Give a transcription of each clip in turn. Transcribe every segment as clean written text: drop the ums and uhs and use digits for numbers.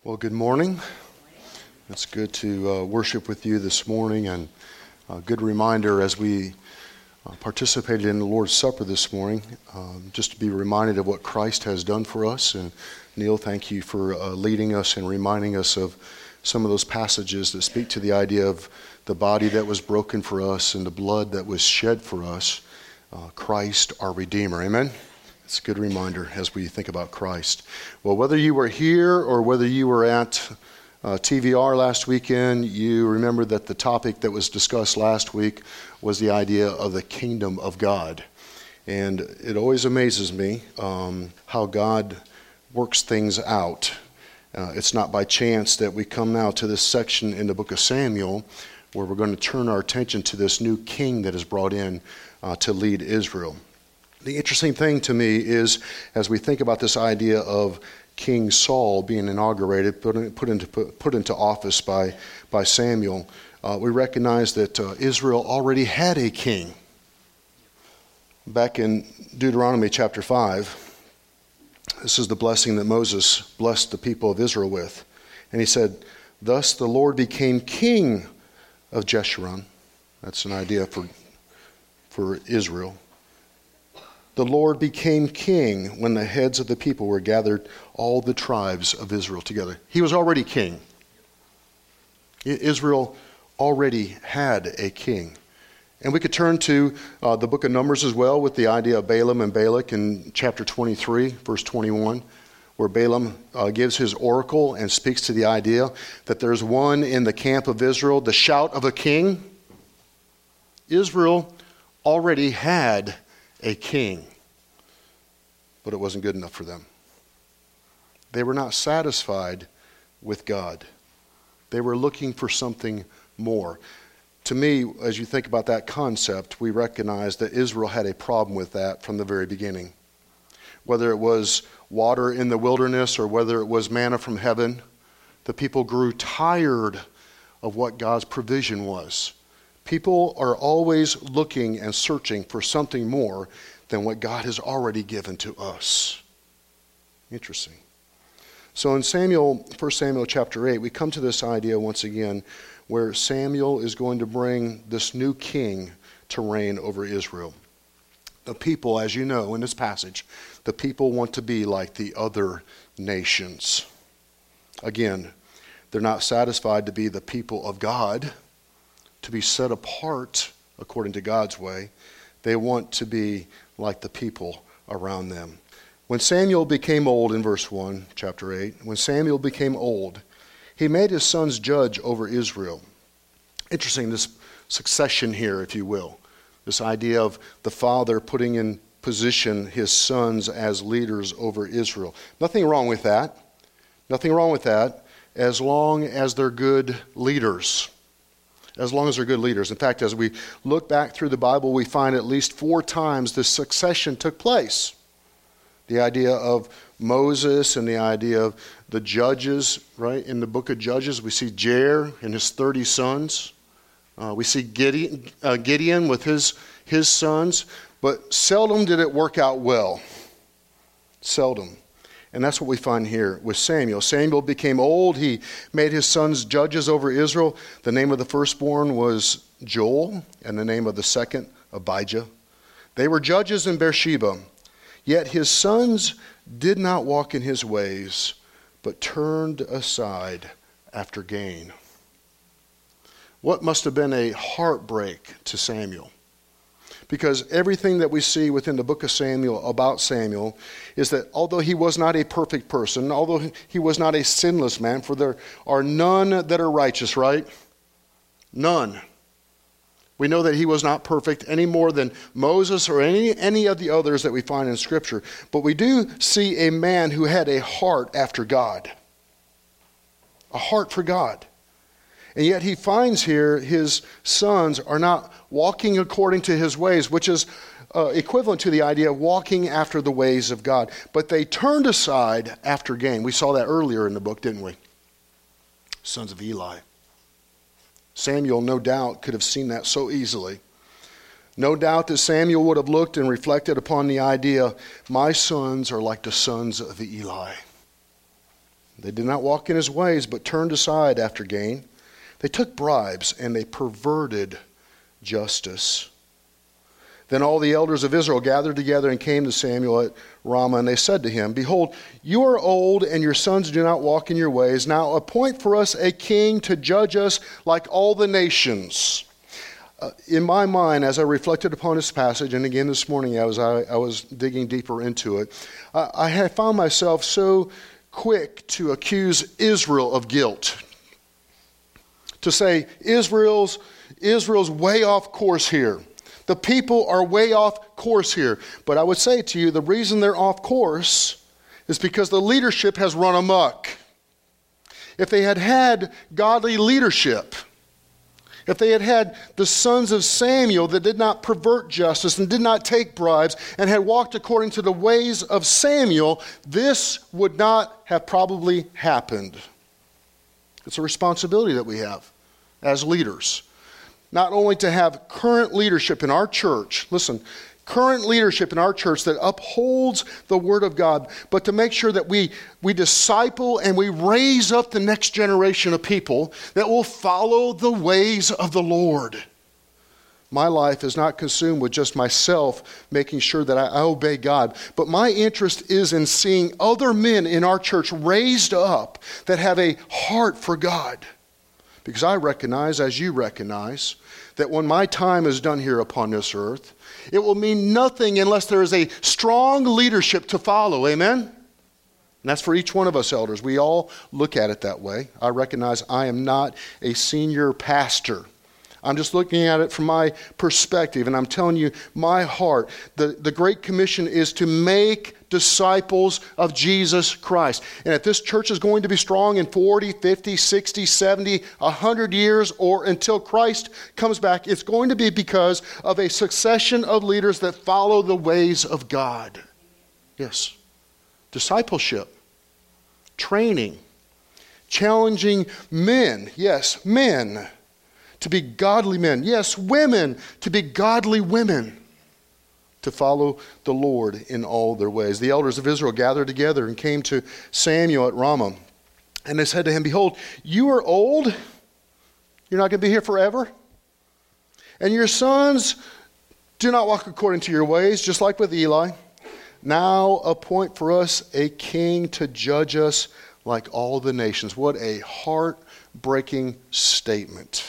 Well, good morning. It's good to worship with you this morning, and a good reminder as we participated in the Lord's Supper this morning, just to be reminded of what Christ has done for us. And Neil, thank you for leading us and reminding us of some of those passages that speak to the idea of the body that was broken for us and the blood that was shed for us, Christ our Redeemer. Amen? It's a good reminder as we think about Christ. Well, whether you were here or whether you were at TVR last weekend, you remember that the topic that was discussed last week was the idea of the kingdom of God. And it always amazes me how God works things out. It's not by chance that we come now to this section in the book of Samuel where we're going to turn our attention to this new king that is brought in to lead Israel. The interesting thing to me is, as we think about this idea of King Saul being inaugurated, put into office by Samuel, we recognize that Israel already had a king. Back in Deuteronomy chapter 5, this is the blessing that Moses blessed the people of Israel with. And he said, "Thus the Lord became king of Jeshurun." That's an idea for Israel. "The Lord became king when the heads of the people were gathered, all the tribes of Israel together." He was already king. Israel already had a king. And we could turn to the book of Numbers as well with the idea of Balaam and Balak in chapter 23, verse 21, where Balaam gives his oracle and speaks to the idea that there's one in the camp of Israel, the shout of a king. Israel already had a king, but it wasn't good enough for them. They were not satisfied with God. They were looking for something more. To me, as you think about that concept, we recognize that Israel had a problem with that from the very beginning. Whether it was water in the wilderness or whether it was manna from heaven, the people grew tired of what God's provision was. People are always looking and searching for something more than what God has already given to us. Interesting. So in 1 Samuel chapter 8, we come to this idea once again where Samuel is going to bring this new king to reign over Israel. The people, as you know in this passage, the people want to be like the other nations. Again, they're not satisfied to be the people of God, to be set apart according to God's way. They want to be like the people around them. When Samuel became old, in verse 1, chapter 8, when Samuel became old, he made his sons judge over Israel. Interesting, this succession here, if you will. This idea of the father putting in position his sons as leaders over Israel. Nothing wrong with that. Nothing wrong with that as long as they're good leaders. As long as they're good leaders. In fact, as we look back through the Bible, we find at least 4 times this succession took place. The idea of Moses and the idea of the judges, right? In the book of Judges, we see Jair and his 30 sons. We see Gideon with his sons. But seldom did it work out well. Seldom. And that's what we find here with Samuel. Samuel became old. He made his sons judges over Israel. The name of the firstborn was Joel, and the name of the second, Abijah. They were judges in Beersheba. Yet his sons did not walk in his ways, but turned aside after gain. What must have been a heartbreak to Samuel? Because everything that we see within the book of Samuel about Samuel is that although he was not a perfect person, although he was not a sinless man, for there are none that are righteous, right? None. We know that he was not perfect any more than Moses or any of the others that we find in Scripture. But we do see a man who had a heart after God. A heart for God. And yet he finds here his sons are not walking according to his ways, which is equivalent to the idea of walking after the ways of God. But they turned aside after gain. We saw that earlier in the book, didn't we? Sons of Eli. Samuel, no doubt, could have seen that so easily. No doubt that Samuel would have looked and reflected upon the idea, my sons are like the sons of Eli. They did not walk in his ways, but turned aside after gain. They took bribes, and they perverted justice. Then all the elders of Israel gathered together and came to Samuel at Ramah, and they said to him, Behold, you are old, and your sons do not walk in your ways. Now appoint for us a king to judge us like all the nations. In my mind, as I reflected upon this passage, and again this morning as I was digging deeper into it, I had found myself so quick to accuse Israel of guilt. To say, Israel's way off course here. The people are way off course here. But I would say to you, the reason they're off course is because the leadership has run amok. If they had had godly leadership, if they had had the sons of Samuel that did not pervert justice and did not take bribes and had walked according to the ways of Samuel, this would not have probably happened. It's a responsibility that we have as leaders. Not only to have current leadership in our church, listen, current leadership in our church that upholds the Word of God, but to make sure that we disciple and we raise up the next generation of people that will follow the ways of the Lord. My life is not consumed with just myself making sure that I obey God, but my interest is in seeing other men in our church raised up that have a heart for God. Because I recognize, as you recognize, that when my time is done here upon this earth, it will mean nothing unless there is a strong leadership to follow. Amen? And that's for each one of us elders. We all look at it that way. I recognize I am not a senior pastor. I'm just looking at it from my perspective, and I'm telling you, my heart, the Great Commission is to make disciples of Jesus Christ. And if this church is going to be strong in 40, 50, 60, 70, 100 years, or until Christ comes back, it's going to be because of a succession of leaders that follow the ways of God. Yes. Discipleship, training, challenging men, yes, men, to be godly men. Yes, women, to be godly women, to follow the Lord in all their ways. The elders of Israel gathered together and came to Samuel at Ramah. And they said to him, Behold, you are old. You're not going to be here forever. And your sons do not walk according to your ways, just like with Eli. Now appoint for us a king to judge us like all the nations. What a heartbreaking statement.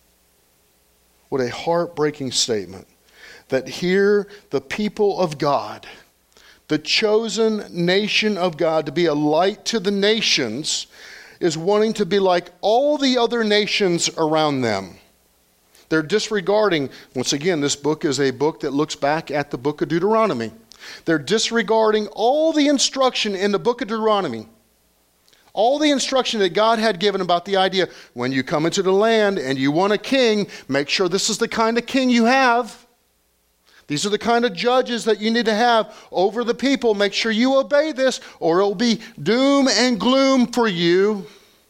What a heartbreaking statement. That here the people of God, the chosen nation of God to be a light to the nations, is wanting to be like all the other nations around them. They're disregarding, once again, this book is a book that looks back at the book of Deuteronomy. They're disregarding all the instruction in the book of Deuteronomy. All the instruction that God had given about the idea, when you come into the land and you want a king, make sure this is the kind of king you have. These are the kind of judges that you need to have over the people. Make sure you obey this, or it will be doom and gloom for you.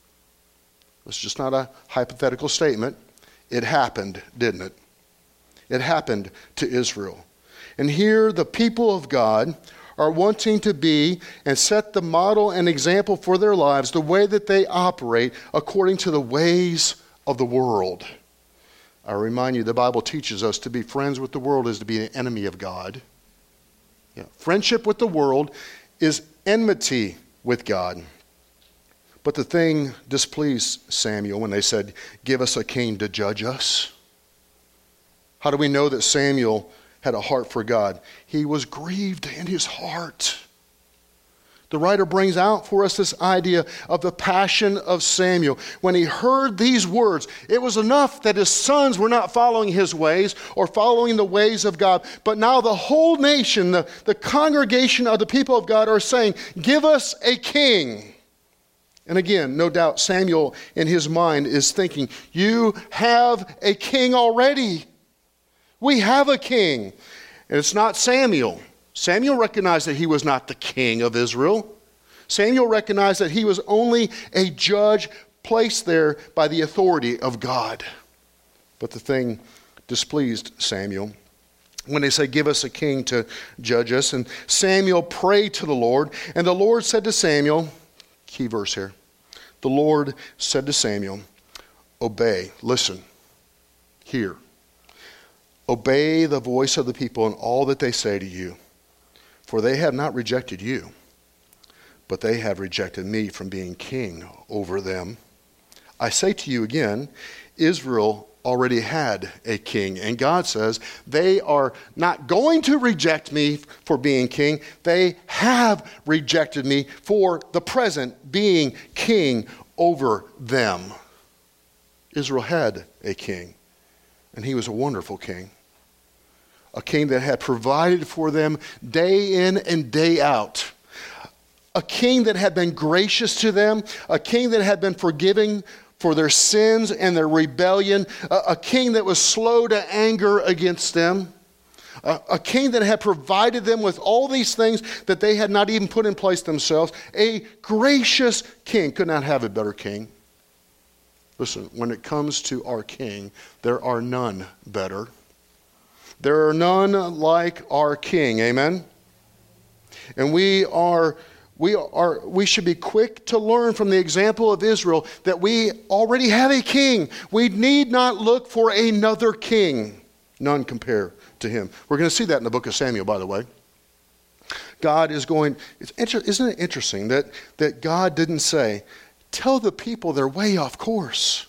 It's just not a hypothetical statement. It happened, didn't it? It happened to Israel. And here the people of God are wanting to be and set the model and example for their lives, the way that they operate according to the ways of the world. I remind you, the Bible teaches us to be friends with the world is to be an enemy of God. Yeah. Friendship with the world is enmity with God. But the thing displeased Samuel when they said, give us a king to judge us. How do we know that Samuel had a heart for God? He was grieved in his heart. The writer brings out for us this idea of the passion of Samuel. When he heard these words, it was enough that his sons were not following his ways or following the ways of God. But now the whole nation, the congregation of the people of God are saying, give us a king. And again, no doubt Samuel in his mind is thinking, you have a king already. We have a king. And it's not Samuel. Samuel recognized that he was not the king of Israel. Samuel recognized that he was only a judge placed there by the authority of God. But the thing displeased Samuel when they said, give us a king to judge us. And Samuel prayed to the Lord. And the Lord said to Samuel, key verse here. The Lord said to Samuel, obey, listen, hear. Obey the voice of the people in all that they say to you, for they have not rejected you, but they have rejected me from being king over them. I say to you again, Israel already had a king, and God says they are not going to reject me for being king. They have rejected me for the present being king over them. Israel had a king, and he was a wonderful king. A king that had provided for them day in and day out. A king that had been gracious to them. A king that had been forgiving for their sins and their rebellion. A king that was slow to anger against them. A king that had provided them with all these things that they had not even put in place themselves. A gracious king. Could not have a better king. Listen, when it comes to our king, there are none better. There are none like our king. Amen? And we should be quick to learn from the example of Israel that we already have a king. We need not look for another king. None compare to him. We're going to see that in the book of Samuel, by the way. God is going, isn't it interesting that God didn't say, tell the people they're way off course.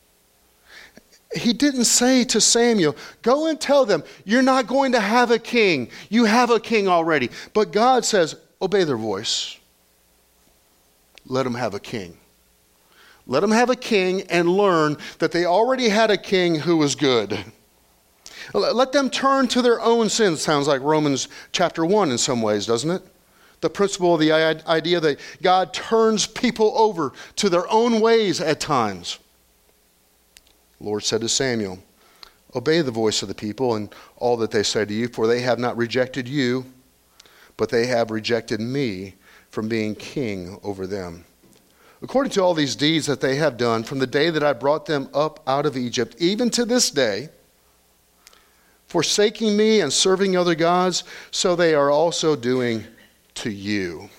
He didn't say to Samuel, go and tell them, you're not going to have a king. You have a king already. But God says, obey their voice. Let them have a king. Let them have a king and learn that they already had a king who was good. Let them turn to their own sins. Sounds like Romans chapter 1 in some ways, doesn't it? The principle of the idea that God turns people over to their own ways at times. The Lord said to Samuel, obey the voice of the people and all that they say to you, for they have not rejected you, but they have rejected me from being king over them. According to all these deeds that they have done from the day that I brought them up out of Egypt, even to this day, forsaking me and serving other gods, so they are also doing to you.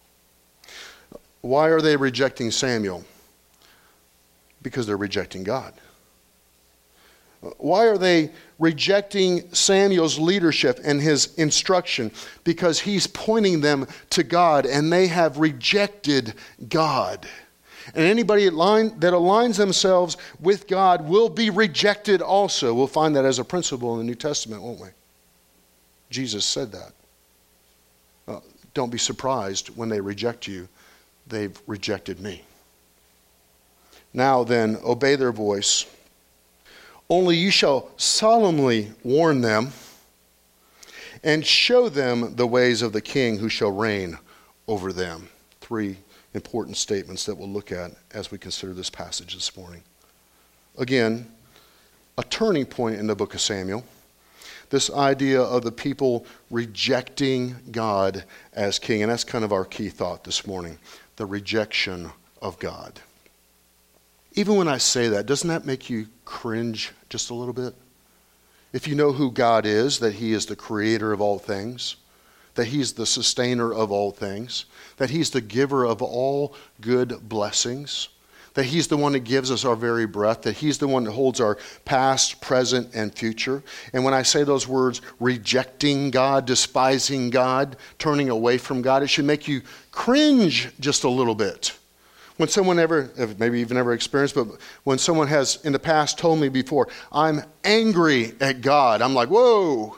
Why are they rejecting Samuel? Because they're rejecting God. Why are they rejecting Samuel's leadership and his instruction? Because he's pointing them to God, and they have rejected God. And anybody that aligns themselves with God will be rejected also. We'll find that as a principle in the New Testament, won't we? Jesus said that. Don't be surprised when they reject you. They've rejected me. Now then, obey their voice. Only you shall solemnly warn them and show them the ways of the king who shall reign over them. 3 important statements that we'll look at as we consider this passage this morning. Again, a turning point in the book of Samuel. This idea of the people rejecting God as king. And that's kind of our key thought this morning. The rejection of God. Even when I say that, doesn't that make you cringe just a little bit? If you know who God is, that he is the creator of all things, that he's the sustainer of all things, that he's the giver of all good blessings, that he's the one that gives us our very breath, that he's the one that holds our past, present, and future. And when I say those words, rejecting God, despising God, turning away from God, it should make you cringe just a little bit. When someone maybe you've never experienced, but when someone has in the past told me before, I'm angry at God, I'm like, whoa.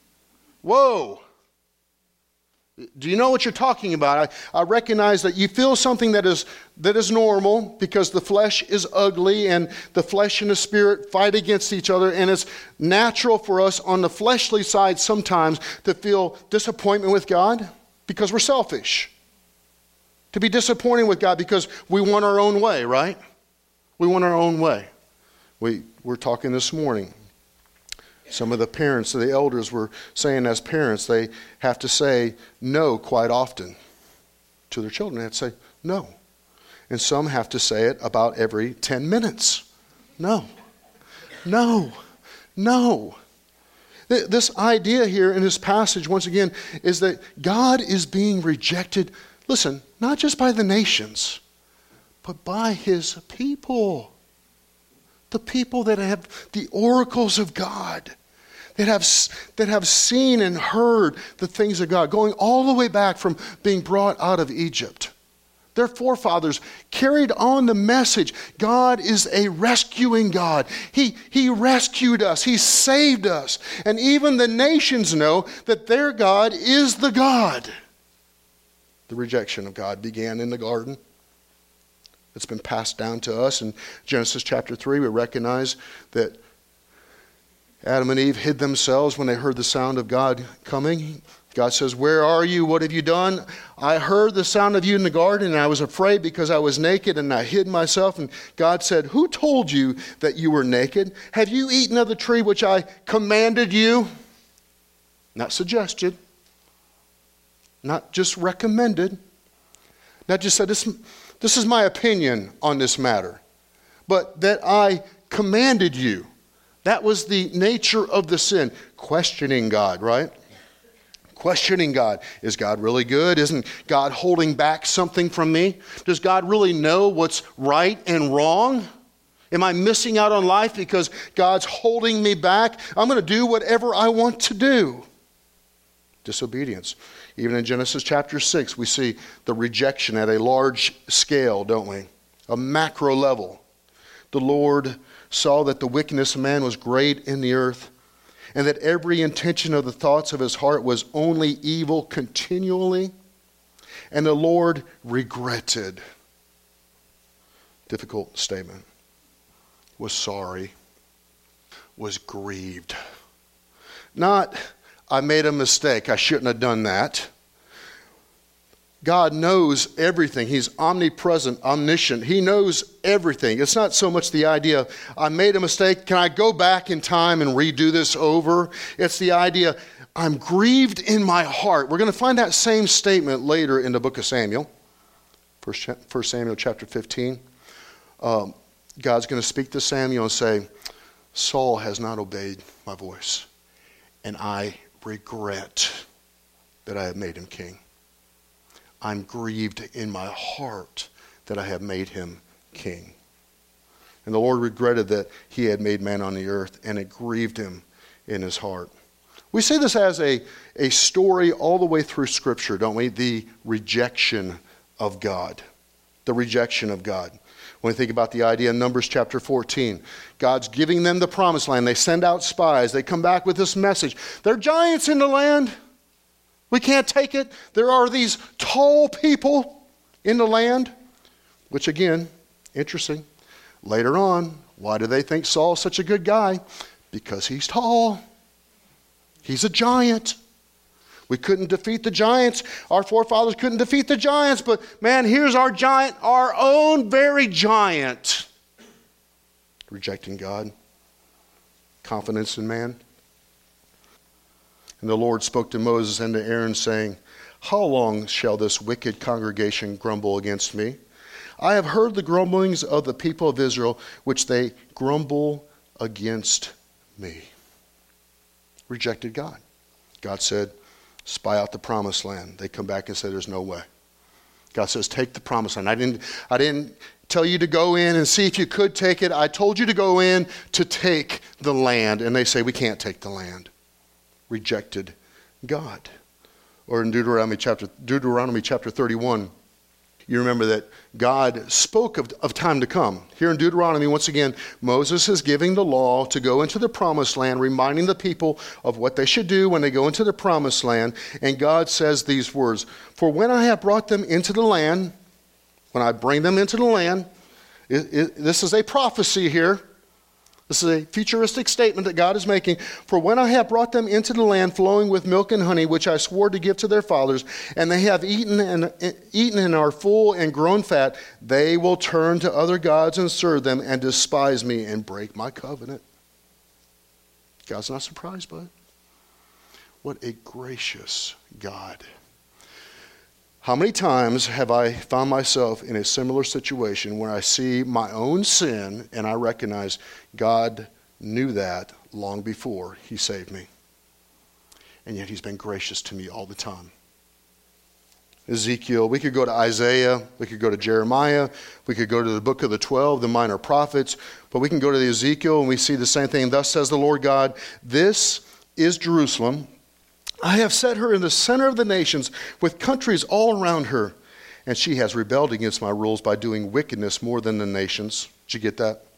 Do you know what you're talking about? I recognize that you feel something that is normal because the flesh is ugly and the flesh and the spirit fight against each other, and it's natural for us on the fleshly side sometimes to feel disappointment with God because we're selfish. To be disappointed with God because we want our own way, right? We want our own way. We're talking this morning. Some of the parents, the elders were saying as parents, they have to say no quite often to their children. They have to say no. And some have to say it about every 10 minutes. No. This idea here in this passage, once again, is that God is being rejected listen, not just by the nations, but by his people. The people that have the oracles of God, that have seen and heard the things of God, going all the way back from being brought out of Egypt. Their forefathers carried on the message. God is a rescuing God. He rescued us. He saved us. And even the nations know that their God is the God. The rejection of God began in the garden. It's been passed down to us. In Genesis chapter 3, we recognize that Adam and Eve hid themselves when they heard the sound of God coming. God says, "Where are you? What have you done? I heard the sound of you in the garden, and I was afraid because I was naked, and I hid myself." And God said, "Who told you that you were naked? Have you eaten of the tree which I commanded you?" Not suggested. Not just recommended. Not just said, this is my opinion on this matter. But that I commanded you. That was the nature of the sin. Questioning God, right? Questioning God. Is God really good? Isn't God holding back something from me? Does God really know what's right and wrong? Am I missing out on life because God's holding me back? I'm going to do whatever I want to do. Disobedience. Even in Genesis chapter 6, we see the rejection at a large scale, don't we? A macro level. The Lord saw that the wickedness of man was great in the earth, and that every intention of the thoughts of his heart was only evil continually. And the Lord regretted. Difficult statement. Was sorry. Was grieved. Not, I made a mistake, I shouldn't have done that. God knows everything. He's omnipresent, omniscient. He knows everything. It's not so much the idea, I made a mistake, can I go back in time and redo this over? It's the idea, I'm grieved in my heart. We're going to find that same statement later in the book of Samuel. 1 Samuel chapter 15. God's going to speak to Samuel and say, Saul has not obeyed my voice, and I regret that I have made him king. I'm grieved in my heart that I have made him king. And the Lord regretted that he had made man on the earth, and it grieved him in his heart. We see this as a story all the way through Scripture, don't we? The rejection of God. The rejection of God. When we think about the idea in Numbers chapter 14, God's giving them the promised land. They send out spies. They come back with this message. There are giants in the land. We can't take it. There are these tall people in the land. Which again, interesting. Later on, why do they think Saul's such a good guy? Because he's tall. He's a giant. We couldn't defeat the giants. Our forefathers couldn't defeat the giants. But man, here's our giant, our own very giant. Rejecting God. Confidence in man. And the Lord spoke to Moses and to Aaron, saying, How long shall this wicked congregation grumble against me? I have heard the grumblings of the people of Israel, which they grumble against me. Rejected God. God said, spy out the promised land. They come back and say, there's no way. God says, take the promised land. I didn't tell you to go in and see if you could take it. I told you to go in to take the land. And they say, we can't take the land. Rejected God. Or in Deuteronomy chapter 31, you remember that God spoke of time to come. Here in Deuteronomy, once again, Moses is giving the law to go into the promised land, reminding the people of what they should do when they go into the promised land. And God says these words, For when I have brought them into the land, when I bring them into the land, this is a prophecy here. This is a futuristic statement that God is making. For when I have brought them into the land flowing with milk and honey, which I swore to give to their fathers, and they have eaten and are full and grown fat, they will turn to other gods and serve them and despise me and break my covenant. God's not surprised by it. What a gracious God. How many times have I found myself in a similar situation where I see my own sin and I recognize God knew that long before he saved me. And yet he's been gracious to me all the time. Ezekiel. We could go to Isaiah. We could go to Jeremiah. We could go to the book of the 12, the minor prophets. But we can go to the Ezekiel and we see the same thing. Thus says the Lord God, this is Jerusalem. I have set her in the center of the nations with countries all around her. And she has rebelled against my rules by doing wickedness more than the nations. Did you get that?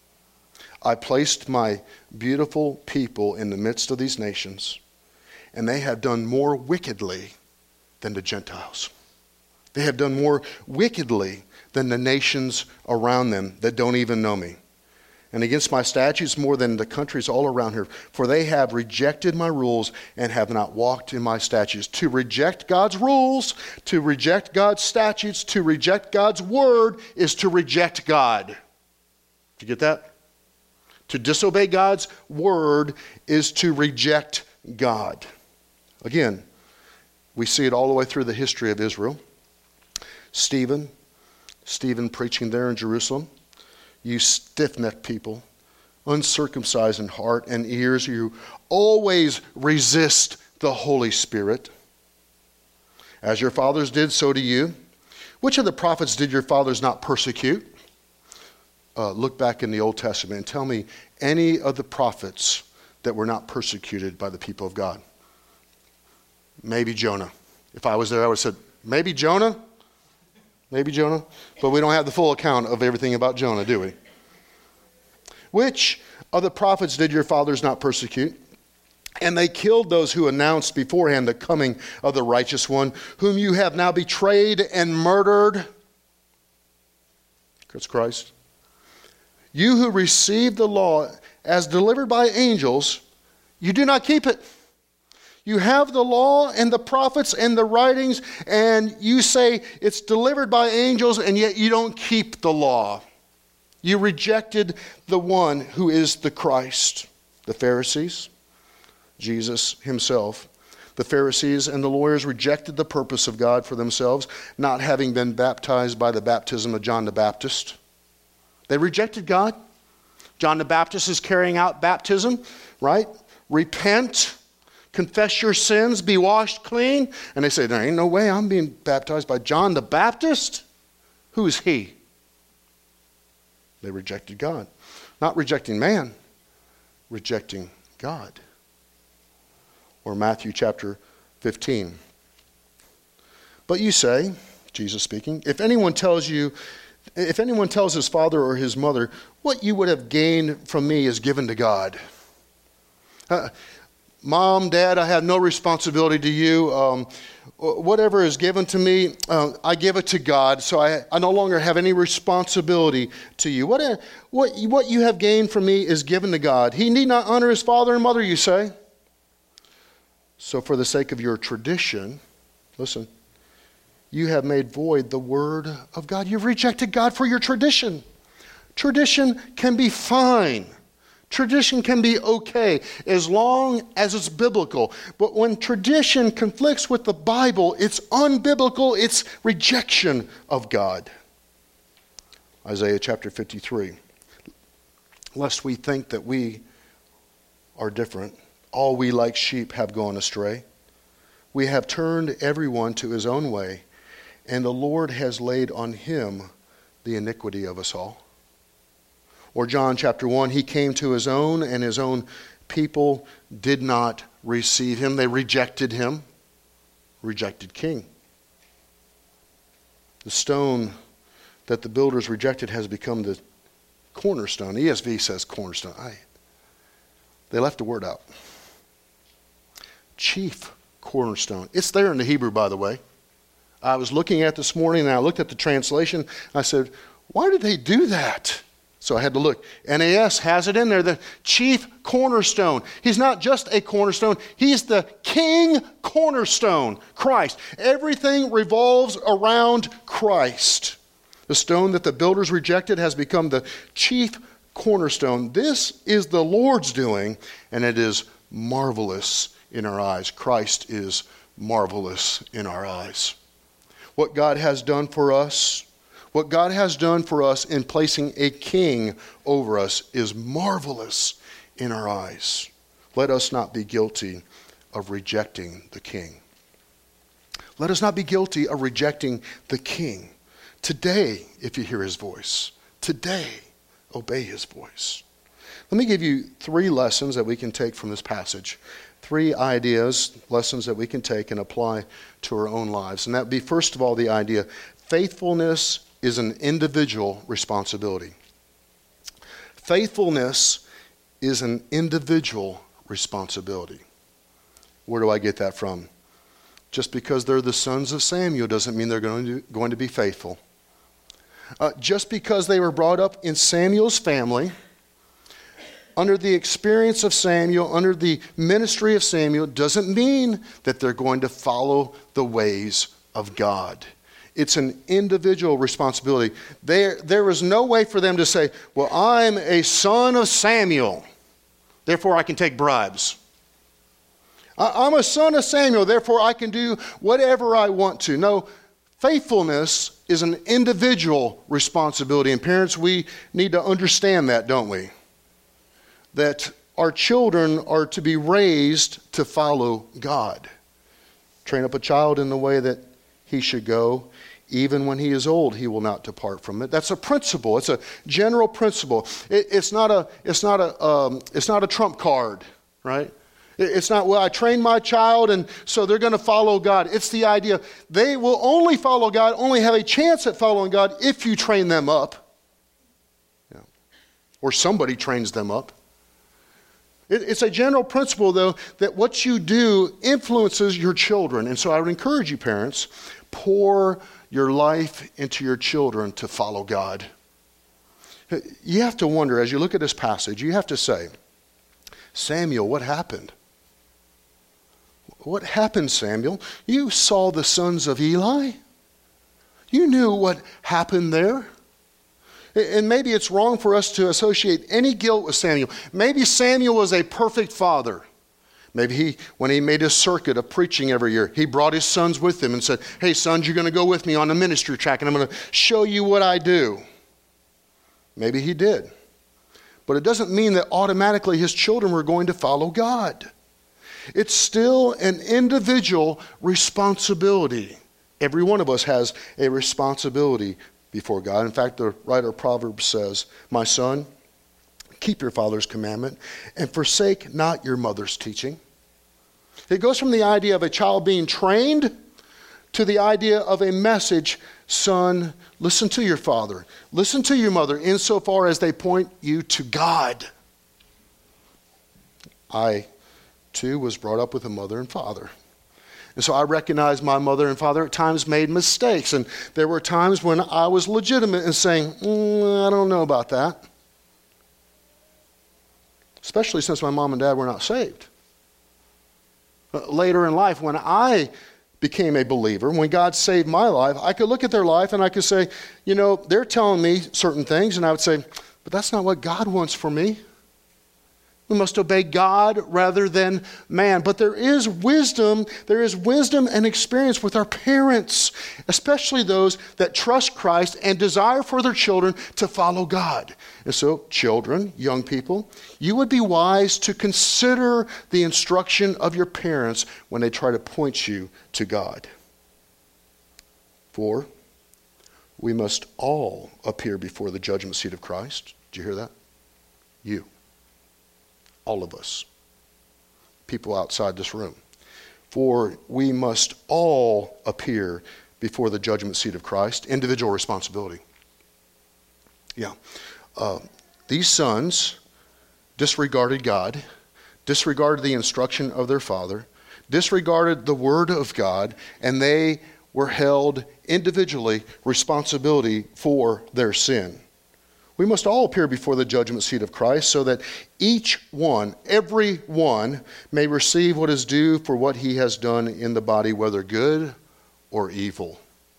I placed my beautiful people in the midst of these nations, and they have done more wickedly than the Gentiles. They have done more wickedly than the nations around them that don't even know me. And against my statutes more than the countries all around her. For they have rejected my rules and have not walked in my statutes. To reject God's rules, to reject God's statutes, to reject God's word is to reject God. Did you get that? To disobey God's word is to reject God. Again, we see it all the way through the history of Israel. Stephen preaching there in Jerusalem. You stiff-necked people, uncircumcised in heart and ears, you always resist the Holy Spirit. As your fathers did, so do you. Which of the prophets did your fathers not persecute? Look back in the Old Testament and tell me any of the prophets that were not persecuted by the people of God. Maybe Jonah. If I was there, I would have said, maybe Jonah? Maybe Jonah. But we don't have the full account of everything about Jonah, do we? Which of the prophets did your fathers not persecute? And they killed those who announced beforehand the coming of the righteous one, whom you have now betrayed and murdered. That's Christ. You who received the law as delivered by angels, you do not keep it. You have the law and the prophets and the writings, and you say it's delivered by angels, and yet you don't keep the law. You rejected the one who is the Christ. The Pharisees, Jesus himself. The Pharisees and the lawyers rejected the purpose of God for themselves, not having been baptized by the baptism of John the Baptist. They rejected God. John the Baptist is carrying out baptism, right? Repent. Confess your sins, be washed clean. And they say, there ain't no way I'm being baptized by John the Baptist. Who is he? They rejected God. Not rejecting man, rejecting God. Or Matthew chapter 15. But you say, Jesus speaking, if anyone tells his father or his mother, what you would have gained from me is given to God. Mom, Dad, I have no responsibility to you. Whatever is given to me, I give it to God, so I no longer have any responsibility to you. What you have gained from me is given to God. He need not honor his father and mother, you say. So for the sake of your tradition, listen, you have made void the word of God. You've rejected God for your tradition. Tradition can be fine. Tradition can be okay as long as it's biblical. But when tradition conflicts with the Bible, it's unbiblical, it's rejection of God. Isaiah chapter 53. Lest we think that we are different, all we like sheep have gone astray. We have turned everyone to his own way, and the Lord has laid on him the iniquity of us all. Or John chapter 1, he came to his own, and his own people did not receive him. They rejected him. Rejected king. The stone that the builders rejected has become the cornerstone. ESV says cornerstone. They left the word out. Chief cornerstone. It's there in the Hebrew, by the way. I was looking at this morning, and I looked at the translation. I said, why did they do that? So I had to look. NAS has it in there, the chief cornerstone. He's not just a cornerstone. He's the king cornerstone, Christ. Everything revolves around Christ. The stone that the builders rejected has become the chief cornerstone. This is the Lord's doing, and it is marvelous in our eyes. Christ is marvelous in our eyes. What God has done for us, what God has done for us in placing a king over us is marvelous in our eyes. Let us not be guilty of rejecting the king. Let us not be guilty of rejecting the King. Today, if you hear his voice, today, obey his voice. Let me give you 3 lessons that we can take from this passage. 3 ideas, lessons that we can take and apply to our own lives. And that would be, first of all, the idea, faithfulness is an individual responsibility. Faithfulness is an individual responsibility. Where do I get that from? Just because they're the sons of Samuel doesn't mean they're going to be faithful. Just because they were brought up in Samuel's family, under the experience of Samuel, under the ministry of Samuel, doesn't mean that they're going to follow the ways of God. It's an individual responsibility. There is no way for them to say, well, I'm a son of Samuel, therefore I can take bribes. I'm a son of Samuel, therefore I can do whatever I want to. No, faithfulness is an individual responsibility. And parents, we need to understand that, don't we? That our children are to be raised to follow God. Train up a child in the way that he should go. Even when he is old, he will not depart from it. That's a principle. It's a general principle. It's not a trump card, right? It's not, well, I trained my child and so they're going to follow God. It's the idea they will only follow God, only have a chance at following God if you train them up. Yeah. Or somebody trains them up. It's a general principle, though, that what you do influences your children. And so I would encourage you, parents, pour your life into your children to follow God. You have to wonder, as you look at this passage, you have to say, Samuel, what happened? What happened, Samuel? You saw the sons of Eli. You knew what happened there. And maybe it's wrong for us to associate any guilt with Samuel. Maybe Samuel was a perfect father. Maybe when he made his circuit of preaching every year, he brought his sons with him and said, hey, sons, you're going to go with me on the ministry track, and I'm going to show you what I do. Maybe he did. But it doesn't mean that automatically his children were going to follow God. It's still an individual responsibility. Every one of us has a responsibility before God. In fact, the writer of Proverbs says, my son, keep your father's commandment and forsake not your mother's teaching. It goes from the idea of a child being trained to the idea of a message, son, listen to your father, listen to your mother, insofar as they point you to God. I, too, was brought up with a mother and father. And so I recognize my mother and father at times made mistakes. And there were times when I was legitimate in saying, I don't know about that. Especially since my mom and dad were not saved. Later in life, when I became a believer, when God saved my life, I could look at their life and I could say, they're telling me certain things. And I would say, but that's not what God wants for me. We must obey God rather than man. But there is wisdom and experience with our parents, especially those that trust Christ and desire for their children to follow God. And so, children, young people, you would be wise to consider the instruction of your parents when they try to point you to God. 4, we must all appear before the judgment seat of Christ. Did you hear that? You. All of us, people outside this room. For we must all appear before the judgment seat of Christ. Individual responsibility. Yeah. These sons disregarded God, disregarded the instruction of their father, disregarded the word of God, and they were held individually responsibility for their sin. We must all appear before the judgment seat of Christ so that each one, every one, may receive what is due for what he has done in the body, whether good or evil.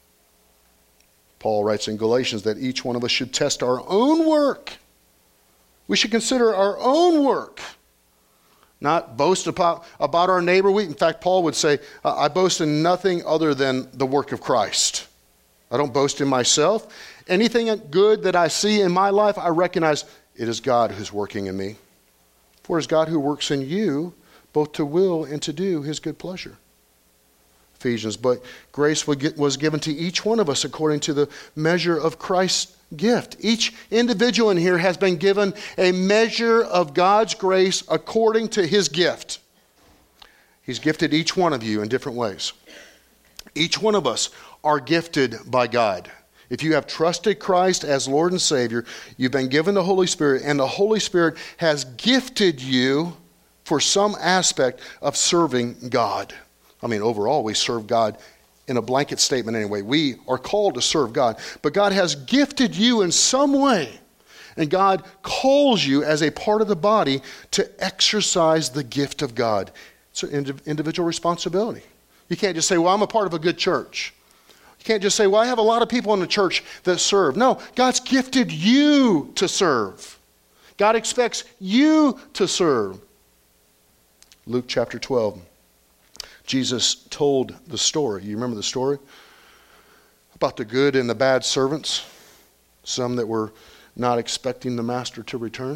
Paul writes in Galatians that each one of us should test our own work. We should consider our own work, not boast about our neighbor. In fact, Paul would say, I boast in nothing other than the work of Christ. I don't boast in myself. Anything good that I see in my life, I recognize it is God who's working in me. For it is God who works in you, both to will and to do his good pleasure. Ephesians. But grace was given to each one of us according to the measure of Christ's gift. Each individual in here has been given a measure of God's grace according to his gift. He's gifted each one of you in different ways. Each one of us are gifted by God. If you have trusted Christ as Lord and Savior, you've been given the Holy Spirit, and the Holy Spirit has gifted you for some aspect of serving God. I mean, overall, we serve God in a blanket statement anyway. We are called to serve God, but God has gifted you in some way, and God calls you as a part of the body to exercise the gift of God. It's an individual responsibility. You can't just say, well, I'm a part of a good church. You can't just say, well, I have a lot of people in the church that serve. No, God's gifted you to serve. God expects you to serve. Luke chapter 12. Jesus told the story. You remember the story? About the good and the bad servants. Some that were not expecting the master to return.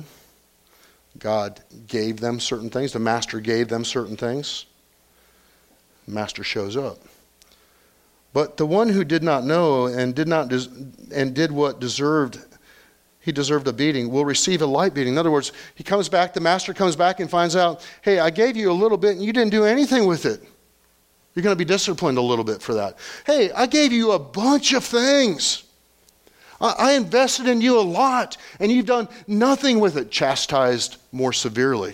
God gave them certain things. The master gave them certain things. The master shows up. But the one who did not know and did what deserved, he deserved a beating, will receive a light beating. In other words, he comes back, the master comes back and finds out, hey, I gave you a little bit and you didn't do anything with it. You're going to be disciplined a little bit for that. Hey, I gave you a bunch of things. I invested in you a lot and you've done nothing with it. Chastised more severely.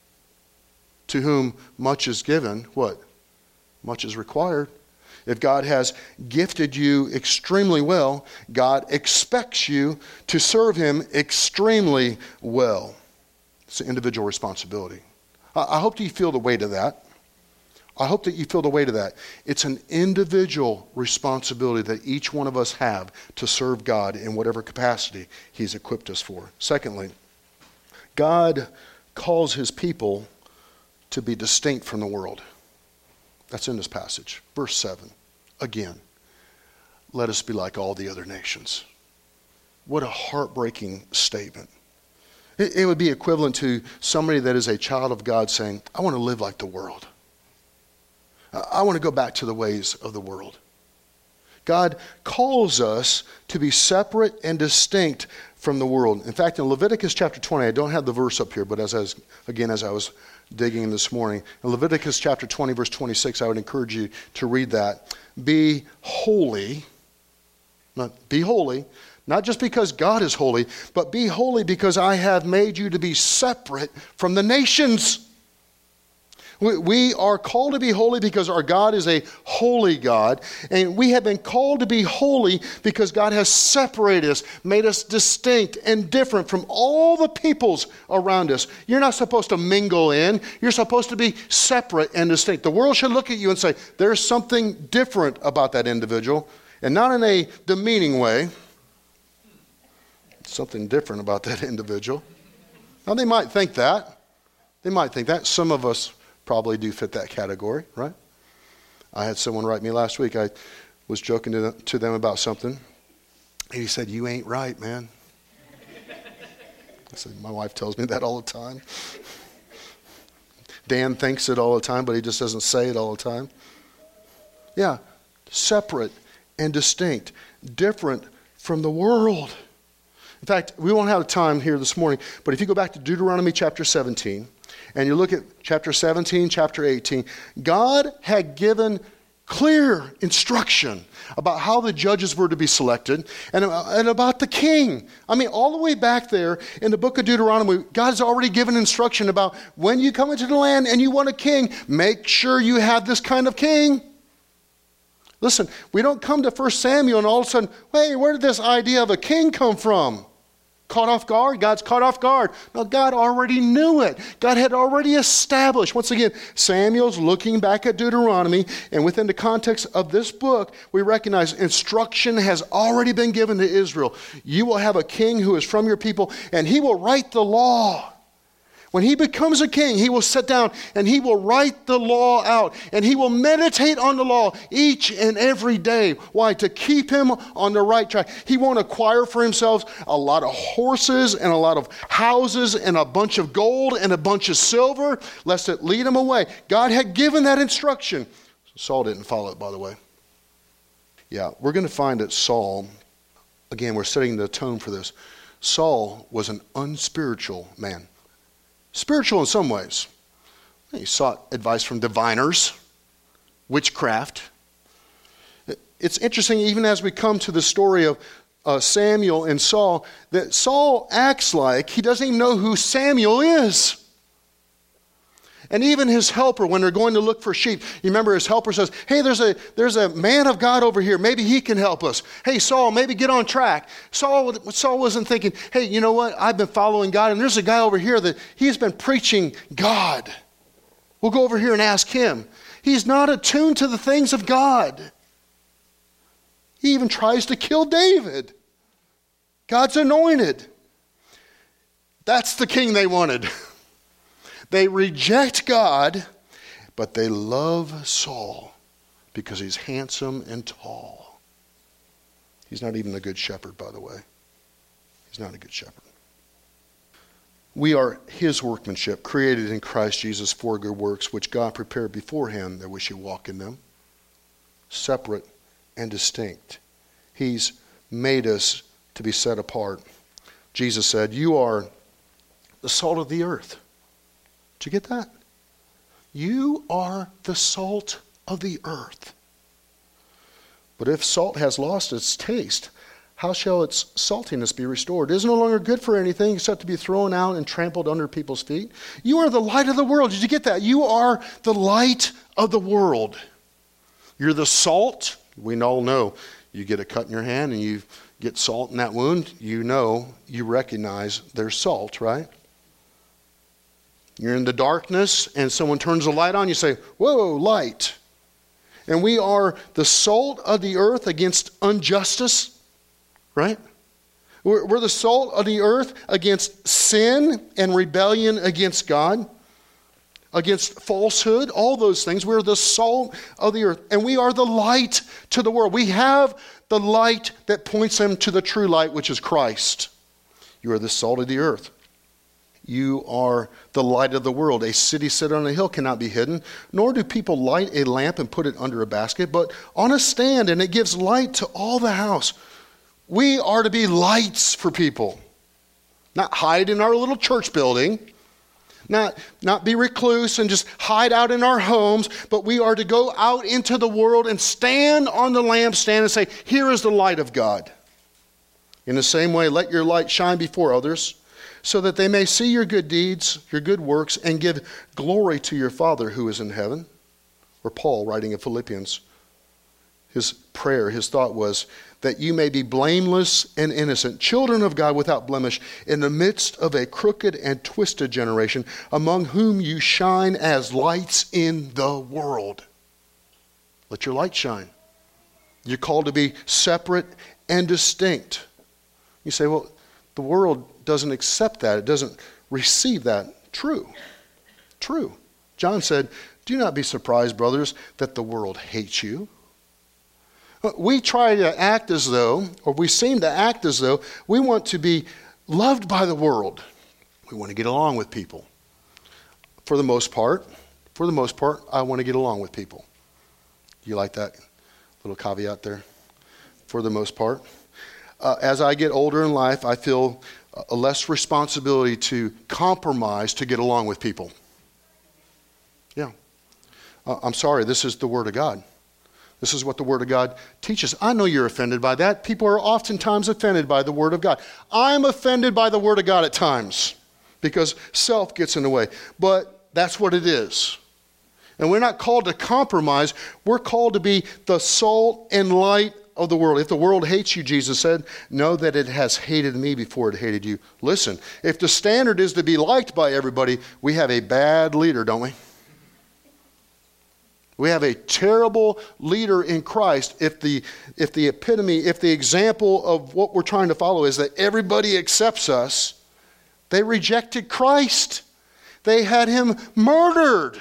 To whom much is given, what? Much is required. If God has gifted you extremely well, God expects you to serve him extremely well. It's an individual responsibility. I hope that you feel the weight of that. I hope that you feel the weight of that. It's an individual responsibility that each one of us have to serve God in whatever capacity he's equipped us for. Secondly, God calls his people to be distinct from the world. That's in this passage. Verse 7. Again, let us be like all the other nations. What a heartbreaking statement. It would be equivalent to somebody that is a child of God saying, I want to live like the world. I want to go back to the ways of the world. God calls us to be separate and distinct from the world. In fact, in Leviticus chapter 20, I don't have the verse up here, but as I was digging this morning, in Leviticus chapter 20, verse 26, I would encourage you to read that. Be holy, not just because God is holy, but be holy because I have made you to be separate from the nations. We are called to be holy because our God is a holy God. And we have been called to be holy because God has separated us, made us distinct and different from all the peoples around us. You're not supposed to mingle in. You're supposed to be separate and distinct. The world should look at you and say, there's something different about that individual. And not in a demeaning way. Something different about that individual. Now, they might think that. Some of us probably do fit that category, right? I had someone write me last week. I was joking to them about something. And he said, you ain't right, man. I said, my wife tells me that all the time. Dan thinks it all the time, but he just doesn't say it all the time. Yeah, separate and distinct, different from the world. In fact, we won't have time here this morning, but if you go back to Deuteronomy chapter 17, and you look at chapter 17, chapter 18, God had given clear instruction about how the judges were to be selected and about the king. I mean, all the way back there in the book of Deuteronomy, God's already given instruction about when you come into the land and you want a king, make sure you have this kind of king. Listen, we don't come to 1 Samuel and all of a sudden, hey, where did this idea of a king come from? Caught off guard? God's caught off guard. No, God already knew it. God had already established. Once again, Samuel's looking back at Deuteronomy, and within the context of this book, we recognize instruction has already been given to Israel. You will have a king who is from your people, and he will write the law. When he becomes a king, he will sit down and he will write the law out, and he will meditate on the law each and every day. Why? To keep him on the right track. He won't acquire for himself a lot of horses and a lot of houses and a bunch of gold and a bunch of silver, lest it lead him away. God had given that instruction. Saul didn't follow it, by the way. Yeah, we're going to find that Saul, again, we're setting the tone for this. Saul was an unspiritual man. Spiritual in some ways. He sought advice from diviners, witchcraft. It's interesting, even as we come to the story of Samuel and Saul, that Saul acts like he doesn't even know who Samuel is. And even his helper, when they're going to look for sheep, you remember his helper says, hey, there's a man of God over here. Maybe he can help us. Hey, Saul, maybe get on track. Saul wasn't thinking, hey, you know what? I've been following God, and there's a guy over here that he's been preaching God. We'll go over here and ask him. He's not attuned to the things of God. He even tries to kill David, God's anointed. That's the king they wanted. They reject God, but they love Saul because he's handsome and tall. He's not even a good shepherd, by the way. He's not a good shepherd. We are his workmanship, created in Christ Jesus for good works, which God prepared beforehand that we should walk in them, separate and distinct. He's made us to be set apart. Jesus said, you are the salt of the earth. Did you get that? You are the salt of the earth. But if salt has lost its taste, how shall its saltiness be restored? It is no longer good for anything except to be thrown out and trampled under people's feet. You are the light of the world. Did you get that? You are the light of the world. You're the salt. We all know you get a cut in your hand and you get salt in that wound. You know, you recognize there's salt, right? You're in the darkness and someone turns the light on. You say, whoa, light. And we are the salt of the earth against injustice. Right? We're the salt of the earth against sin and rebellion against God, against falsehood, all those things. We're the salt of the earth, and we are the light to the world. We have the light that points them to the true light, which is Christ. You are the salt of the earth. You are the light of the world. A city set on a hill cannot be hidden, nor do people light a lamp and put it under a basket, but on a stand, and it gives light to all the house. We are to be lights for people. Not hide in our little church building. Not be recluse and just hide out in our homes. But we are to go out into the world and stand on the lampstand and say, here is the light of God. In the same way, let your light shine before others, so that they may see your good deeds, your good works, and give glory to your Father who is in heaven. Or Paul writing in Philippians, his prayer, his thought was, that you may be blameless and innocent, children of God without blemish, in the midst of a crooked and twisted generation, among whom you shine as lights in the world. Let your light shine. You're called to be separate and distinct. You say, well, the world doesn't accept that. It doesn't receive that. True. True. John said, do not be surprised, brothers, that the world hates you. We try to act as though, or we seem to act as though, we want to be loved by the world. We want to get along with people. For the most part, I want to get along with people. You like that little caveat there? For the most part. As I get older in life, I feel a less responsibility to compromise to get along with people. Yeah. I'm sorry, this is the Word of God. This is what the Word of God teaches. I know you're offended by that. People are oftentimes offended by the Word of God. I'm offended by the Word of God at times because self gets in the way. But that's what it is. And we're not called to compromise. We're called to be the salt and light of the world. If the world hates you, Jesus said, know that it has hated me before it hated you. Listen, if the standard is to be liked by everybody, we have a bad leader, don't we? We have a terrible leader in Christ if the epitome, if the example of what we're trying to follow is that everybody accepts us. They rejected Christ. They had him murdered.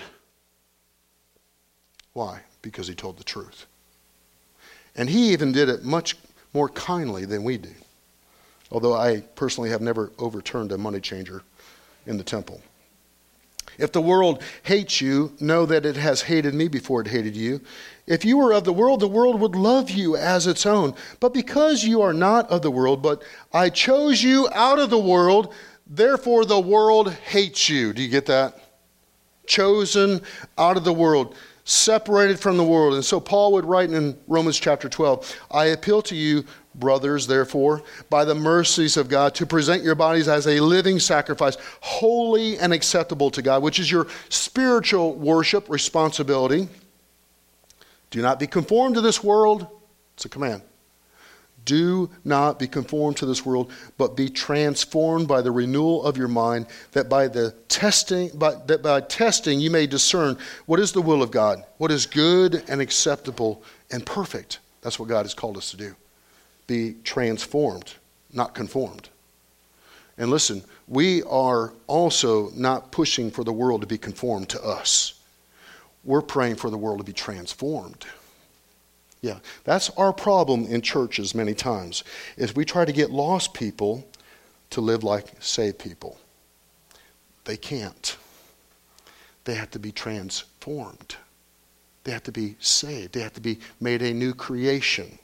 Why? Because he told the truth. And he even did it much more kindly than we do. Although I personally have never overturned a money changer in the temple. If the world hates you, know that it has hated me before it hated you. If you were of the world would love you as its own. But because you are not of the world, but I chose you out of the world, therefore the world hates you. Do you get that? Chosen out of the world, separated from the world. And so Paul would write in Romans chapter 12, I appeal to you, brothers, therefore, by the mercies of God, to present your bodies as a living sacrifice, holy and acceptable to God, which is your spiritual worship responsibility. Do not be conformed to this world. It's a command. Do not be conformed to this world, but be transformed by the renewal of your mind, that by testing you may discern what is the will of God, what is good and acceptable and perfect. That's what God has called us to do. Be transformed, not conformed. And listen, we are also not pushing for the world to be conformed to us. We're praying for the world to be transformed. Yeah, that's our problem in churches many times, is we try to get lost people to live like saved people. They can't. They have to be transformed. They have to be saved. They have to be made a new creation.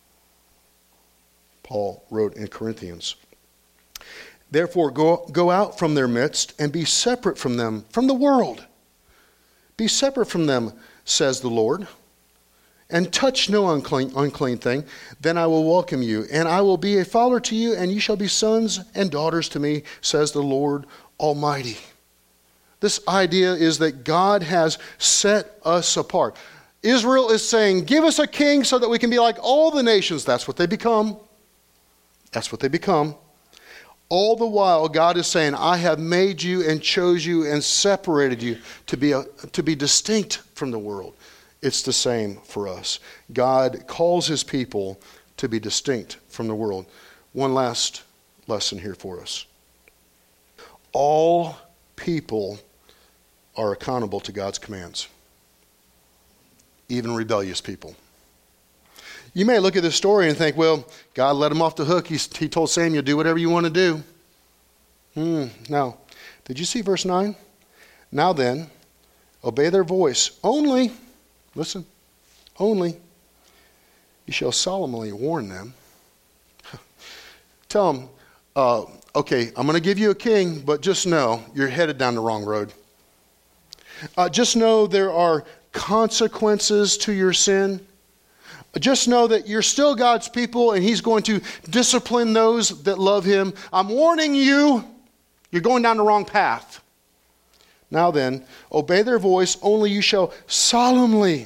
Paul wrote in Corinthians, therefore go out from their midst and be separate from them, from the world. Be separate from them, says the Lord, and touch no unclean thing. Then I will welcome you, and I will be a father to you, and you shall be sons and daughters to me, says the Lord Almighty. This idea is that God has set us apart. Israel is saying, give us a king so that we can be like all the nations. That's what they become. That's what they become. All the while, God is saying, I have made you and chose you and separated you to be distinct from the world. It's the same for us. God calls his people to be distinct from the world. One last lesson here for us. All people are accountable to God's commands, even rebellious people. You may look at this story and think, well, God let him off the hook. He told Samuel, do whatever you want to do. No. Did you see verse 9? Now then, obey their voice. Only, listen, only you shall solemnly warn them. Tell them, okay, I'm going to give you a king, but just know you're headed down the wrong road. Just know there are consequences to your sin. Just know that you're still God's people and he's going to discipline those that love him. I'm warning you, you're going down the wrong path. Now then, obey their voice, only you shall solemnly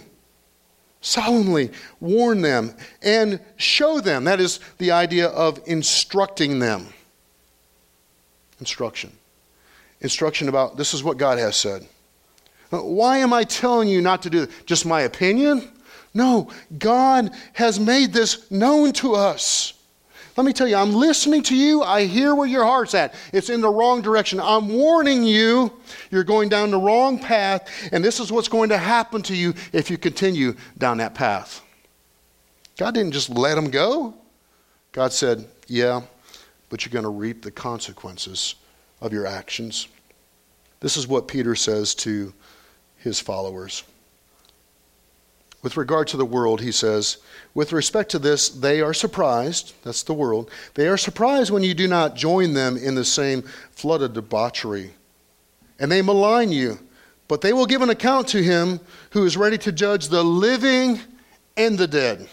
warn them and show them. That is the idea of instructing them. Instruction about this is what God has said. Why am I telling you not to do that? Just my opinion? No, God has made this known to us. Let me tell you, I'm listening to you. I hear where your heart's at. It's in the wrong direction. I'm warning you. You're going down the wrong path, and this is what's going to happen to you if you continue down that path. God didn't just let them go. God said, yeah, but you're going to reap the consequences of your actions. This is what Peter says to his followers. With regard to the world, he says, with respect to this, they are surprised, that's the world, they are surprised when you do not join them in the same flood of debauchery. And they malign you, but they will give an account to him who is ready to judge the living and the dead.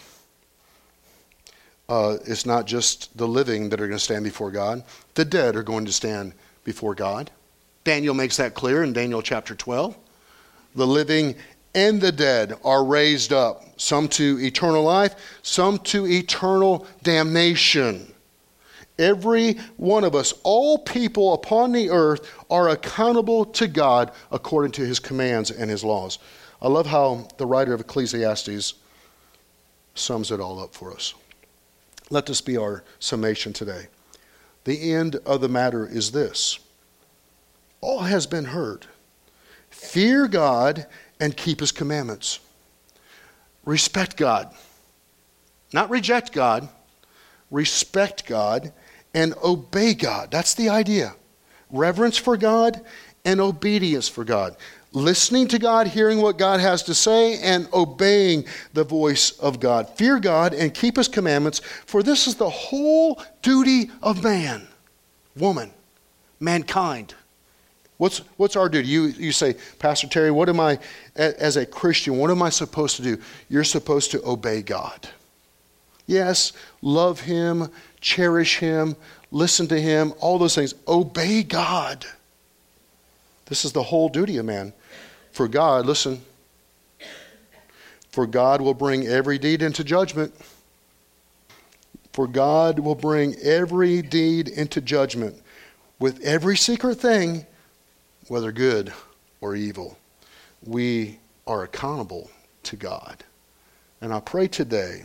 It's not just the living that are going to stand before God. The dead are going to stand before God. Daniel makes that clear in Daniel chapter 12. The living and the dead are raised up, some to eternal life, some to eternal damnation. Every one of us, all people upon the earth, are accountable to God according to his commands and his laws. I love how the writer of Ecclesiastes sums it all up for us. Let this be our summation today. The end of the matter is this. All has been heard. Fear God and keep his commandments. Respect God. Not reject God. Respect God and obey God. That's the idea. Reverence for God and obedience for God. Listening to God, hearing what God has to say, and obeying the voice of God. Fear God and keep his commandments, for this is the whole duty of man, woman, mankind. What's our duty? You say, Pastor Terry, what am I, as a Christian, what am I supposed to do? You're supposed to obey God. Yes, love him, cherish him, listen to him, all those things. Obey God. This is the whole duty of man. For God, listen, for God will bring every deed into judgment. For God will bring every deed into judgment with every secret thing, whether good or evil. We are accountable to God. And I pray today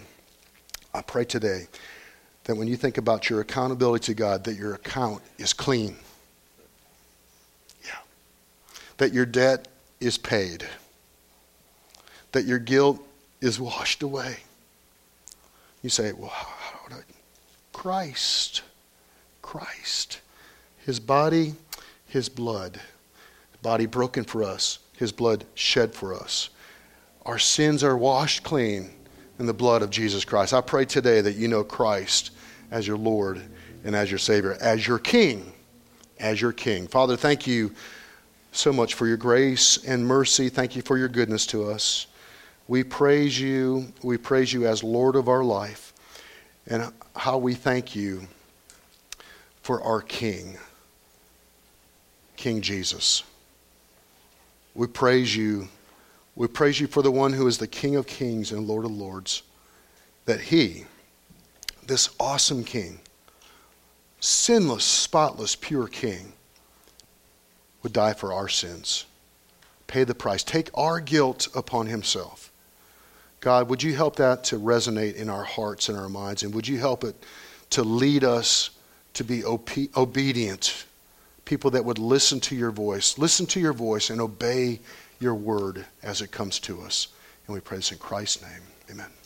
that when you think about your accountability to God, that your account is clean. Yeah. That your debt is paid. That your guilt is washed away. You say, well, how would I? Christ. His body, his blood. His body broken for us. His blood shed for us. Our sins are washed clean in the blood of Jesus Christ. I pray today that you know Christ as your Lord and as your Savior, as your King. As your King. Father, thank you so much for your grace and mercy. Thank you for your goodness to us. We praise you. We praise you as Lord of our life. And how we thank you for our King, King Jesus. We praise you. We praise you for the one who is the King of kings and Lord of lords. That he, this awesome King, sinless, spotless, pure King, would die for our sins, pay the price, take our guilt upon himself. God, would you help that to resonate in our hearts and our minds, and would you help it to lead us to be obedient, people that would listen to your voice and obey your word as it comes to us. And we pray this in Christ's name. Amen.